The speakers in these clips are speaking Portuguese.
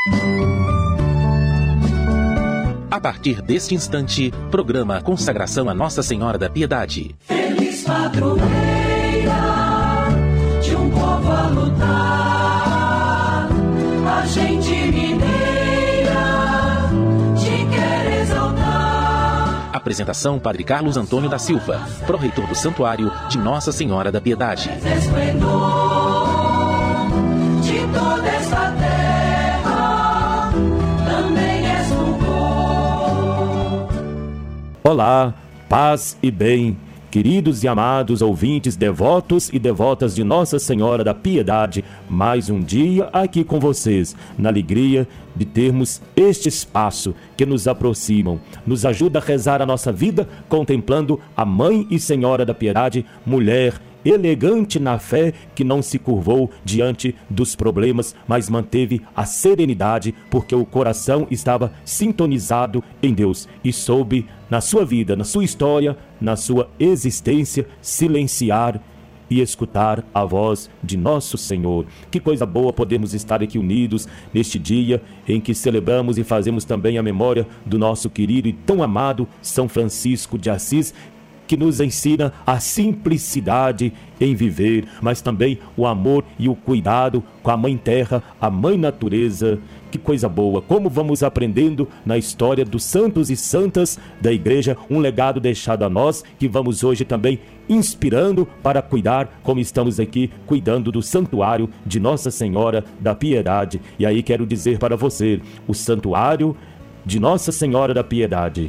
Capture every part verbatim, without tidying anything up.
A partir deste instante, programa Consagração a Nossa Senhora da Piedade. Feliz padroeira de um povo a lutar, a gente mineira te quer exaltar. Apresentação: Padre Carlos Antônio da Silva, pró-reitor do Santuário de Nossa Senhora da Piedade. Esplendor de toda essa terra também és fulgor. Olá, paz e bem, queridos e amados ouvintes, devotos e devotas de Nossa Senhora da Piedade. Mais um dia aqui com vocês, na alegria de termos este espaço que nos aproximam, nos ajuda a rezar a nossa vida, contemplando a Mãe e Senhora da Piedade, mulher elegante na fé, que não se curvou diante dos problemas, mas manteve a serenidade, porque o coração estava sintonizado em Deus e soube, na sua vida, na sua história, na sua existência, silenciar e escutar a voz de nosso Senhor. Que coisa boa podemos estar aqui unidos neste dia em que celebramos e fazemos também a memória do nosso querido e tão amado São Francisco de Assis, que nos ensina a simplicidade em viver, mas também o amor e o cuidado com a Mãe Terra, a Mãe Natureza. Que coisa boa! Como vamos aprendendo na história dos santos e santas da Igreja, um legado deixado a nós, que vamos hoje também inspirando para cuidar, como estamos aqui cuidando do Santuário de Nossa Senhora da Piedade. E aí quero dizer para você, o Santuário de Nossa Senhora da Piedade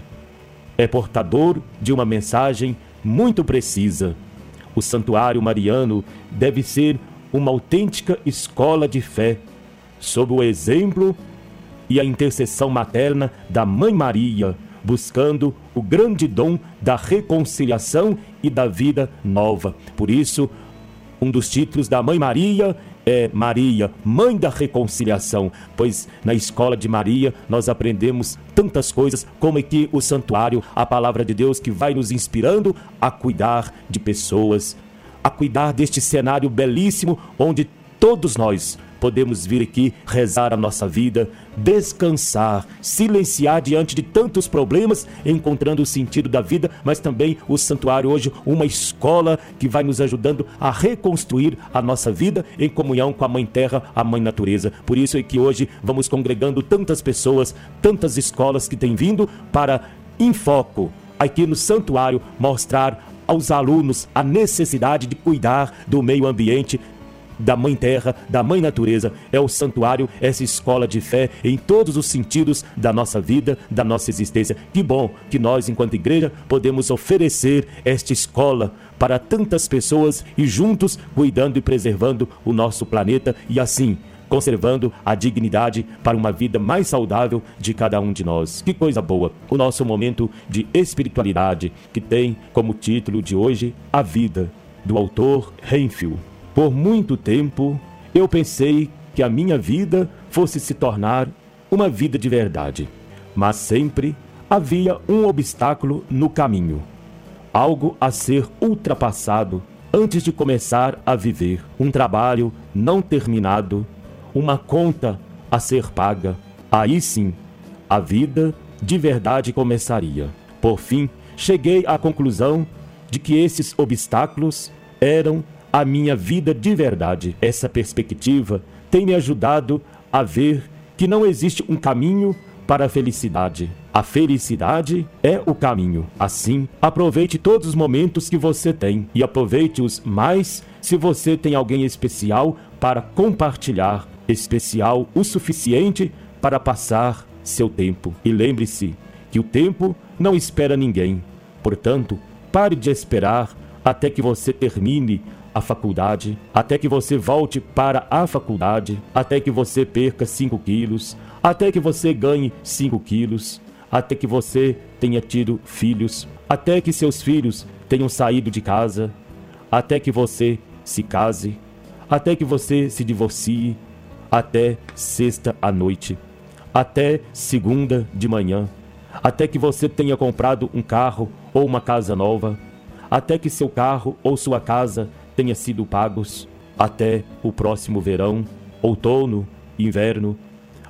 é portador de uma mensagem muito precisa. O Santuário Mariano deve ser uma autêntica escola de fé, sob o exemplo e a intercessão materna da Mãe Maria, buscando o grande dom da reconciliação e da vida nova. Por isso, um dos títulos da Mãe Maria é Maria, Mãe da Reconciliação, pois na escola de Maria nós aprendemos tantas coisas, como aqui o santuário, a palavra de Deus que vai nos inspirando a cuidar de pessoas, a cuidar deste cenário belíssimo onde todos nós podemos vir aqui rezar a nossa vida, descansar, silenciar diante de tantos problemas, encontrando o sentido da vida, mas também o santuário hoje, uma escola que vai nos ajudando a reconstruir a nossa vida em comunhão com a Mãe Terra, a Mãe Natureza. Por isso é que hoje vamos congregando tantas pessoas, tantas escolas que têm vindo para, em foco, aqui no santuário, mostrar aos alunos a necessidade de cuidar do meio ambiente, da Mãe Terra, da Mãe Natureza. É o santuário, essa escola de fé em todos os sentidos da nossa vida, da nossa existência. Que bom que nós, enquanto igreja, podemos oferecer esta escola para tantas pessoas e juntos cuidando e preservando o nosso planeta e assim conservando a dignidade para uma vida mais saudável de cada um de nós. Que coisa boa! O nosso momento de espiritualidade, que tem como título de hoje A Vida, do autor Renfield. Por muito tempo, eu pensei que a minha vida fosse se tornar uma vida de verdade. Mas sempre havia um obstáculo no caminho. Algo a ser ultrapassado antes de começar a viver. Um trabalho não terminado, uma conta a ser paga. Aí sim, a vida de verdade começaria. Por fim, cheguei à conclusão de que esses obstáculos eram a minha vida de verdade. Essa perspectiva tem me ajudado a ver que não existe um caminho para a felicidade. A felicidade é o caminho. Assim, aproveite todos os momentos que você tem e aproveite-os mais se você tem alguém especial para compartilhar, especial o suficiente para passar seu tempo. E lembre-se que o tempo não espera ninguém. Portanto, pare de esperar até que você termine a faculdade, até que você volte para a faculdade, até que você perca cinco quilos, até que você ganhe cinco quilos, até que você tenha tido filhos, até que seus filhos tenham saído de casa, até que você se case, até que você se divorcie, até sexta à noite, até segunda de manhã, até que você tenha comprado um carro ou uma casa nova, até que seu carro ou sua casa tenha sido pagos, até o próximo verão, outono, inverno,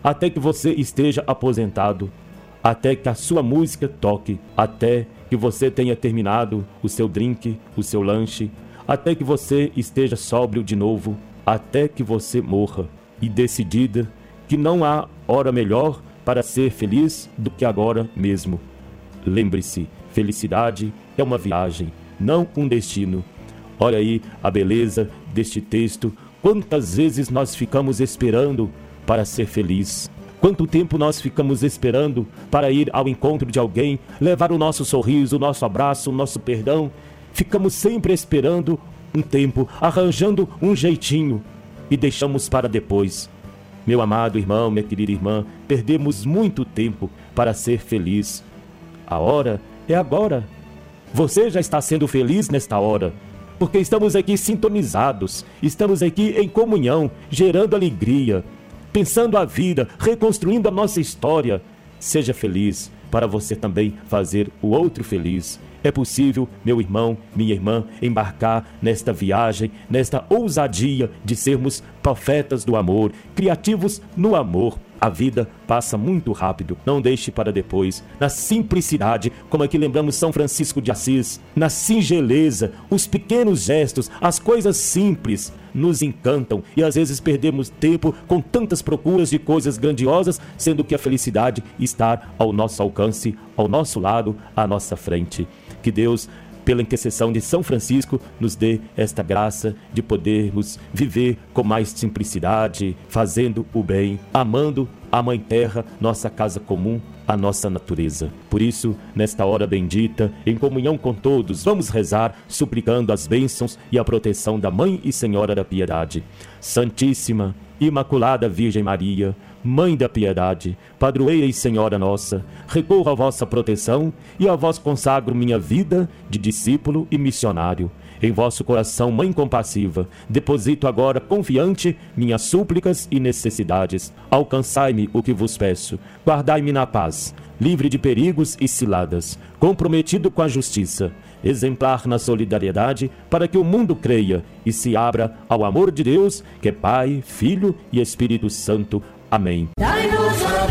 até que você esteja aposentado, até que a sua música toque, até que você tenha terminado o seu drink, o seu lanche, até que você esteja sóbrio de novo, até que você morra, e decidida que não há hora melhor para ser feliz do que agora mesmo. Lembre-se, felicidade é uma viagem, não um destino. Olha aí a beleza deste texto. Quantas vezes nós ficamos esperando para ser feliz? Quanto tempo nós ficamos esperando para ir ao encontro de alguém, levar o nosso sorriso, o nosso abraço, o nosso perdão? Ficamos sempre esperando um tempo, arranjando um jeitinho e deixamos para depois. Meu amado irmão, minha querida irmã, perdemos muito tempo para ser feliz. A hora é agora. Você já está sendo feliz nesta hora, porque estamos aqui sintonizados, estamos aqui em comunhão, gerando alegria, pensando a vida, reconstruindo a nossa história. Seja feliz para você também fazer o outro feliz. É possível, meu irmão, minha irmã, embarcar nesta viagem, nesta ousadia de sermos profetas do amor, criativos no amor. A vida passa muito rápido, não deixe para depois. Na simplicidade, como aqui lembramos São Francisco de Assis, na singeleza, os pequenos gestos, as coisas simples nos encantam e às vezes perdemos tempo com tantas procuras de coisas grandiosas, sendo que a felicidade está ao nosso alcance, ao nosso lado, à nossa frente. Que Deus, pela intercessão de São Francisco, nos dê esta graça de podermos viver com mais simplicidade, fazendo o bem, amando a Mãe Terra, nossa casa comum, a nossa natureza. Por isso, nesta hora bendita, em comunhão com todos, vamos rezar, suplicando as bênçãos e a proteção da Mãe e Senhora da Piedade. Santíssima, Imaculada Virgem Maria, Mãe da Piedade, Padroeira e Senhora nossa, recorro à vossa proteção e a vós consagro minha vida de discípulo e missionário. Em vosso coração, Mãe compassiva, deposito agora confiante minhas súplicas e necessidades. Alcançai-me o que vos peço, guardai-me na paz, livre de perigos e ciladas, comprometido com a justiça, exemplar na solidariedade, para que o mundo creia e se abra ao amor de Deus, que é Pai, Filho e Espírito Santo. Amém. Dai-nos a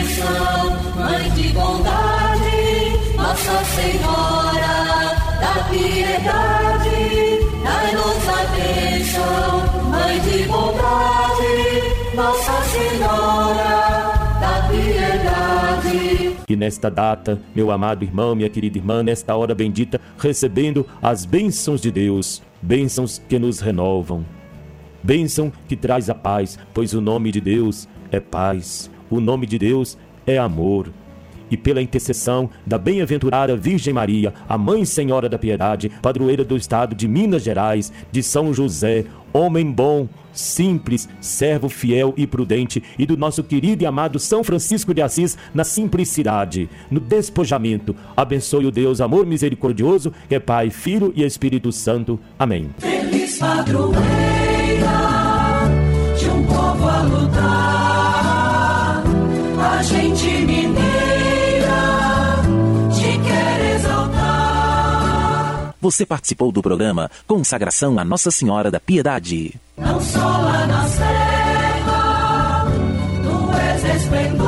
bênção, Mãe de bondade, Nossa Senhora da Piedade. Dai-nos a bênção, Mãe de bondade, Nossa Senhora da Piedade. E nesta data, meu amado irmão, minha querida irmã, nesta hora bendita, recebendo as bênçãos de Deus, bênçãos que nos renovam, bênção que traz a paz, pois o nome de Deus é paz, o nome de Deus é amor. E pela intercessão da bem-aventurada Virgem Maria, a Mãe Senhora da Piedade, padroeira do estado de Minas Gerais, de São José, homem bom, simples, servo fiel e prudente, e do nosso querido e amado São Francisco de Assis, na simplicidade, no despojamento, abençoe o Deus amor misericordioso, que é Pai, Filho e Espírito Santo. Amém. Feliz padroeira de um povo a lutar, a gente mineira te quer exaltar. Você participou do programa Consagração a Nossa Senhora da Piedade. Não só lá na serra, tu és esplendor.